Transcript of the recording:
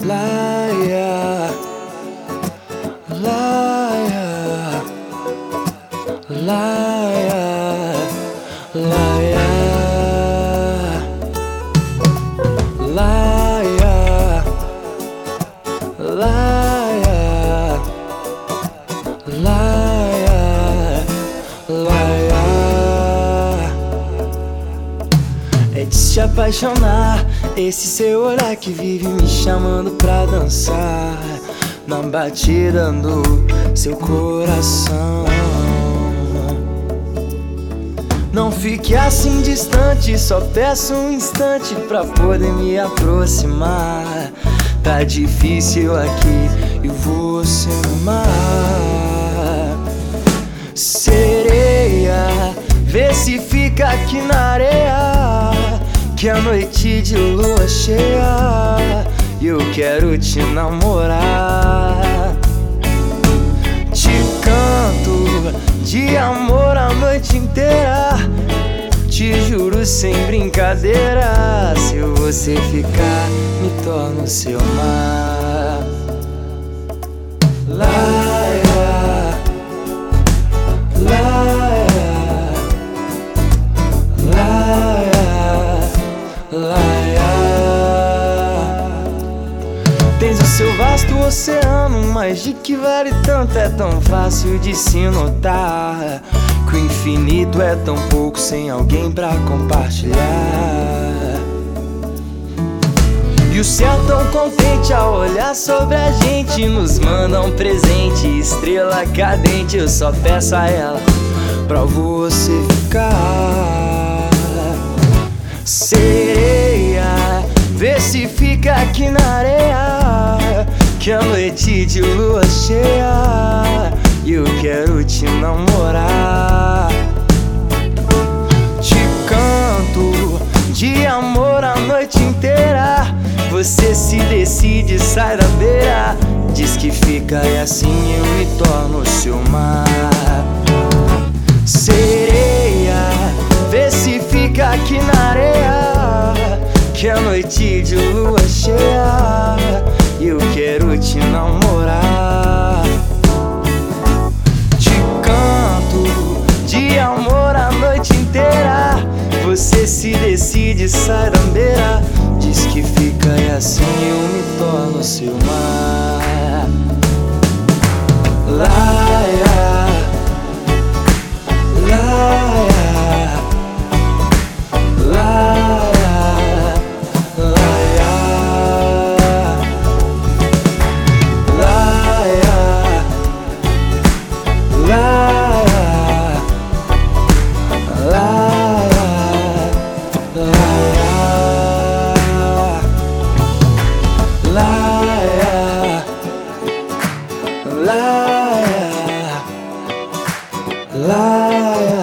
Laia, laia, laia, laia, laia, laia, laia, laia. É de se apaixonar, esse seu olhar que vive me chamando pra dançar na batida do seu coração. Não fique assim distante, só peço um instante pra poder me aproximar. Tá difícil aqui e você amar. Sereia, vê se fica aqui na areia, que é noite de lua cheia e eu quero te namorar. Te canto de amor a noite inteira, te juro sem brincadeira. Se você ficar, me torno seu mar. Laia, laia, laia, laia. Tens o seu vasto oceano, mas de que vale tanto? É tão fácil de se notar que o infinito é tão pouco sem alguém pra compartilhar. E o céu tão contente ao olhar sobre a gente, nos manda um presente, estrela cadente. Eu só peço a ela pra você ficar. Sereia, vê se fica aqui na areia, que é noite de lua cheia e eu quero te namorar. Te canto de amor a noite inteira, você se decide, sai da beira, diz que fica e assim eu me torno seu mar. Sereia, vê se fica aqui na areia, que é noite de lua cheia e eu quero te namorar. Te canto de amor a noite inteira, você se decide, sai da beira, diz que fica e assim eu me torno seu mar. Laia, laia, laia, laia, laia, laia, laia, laia, laia.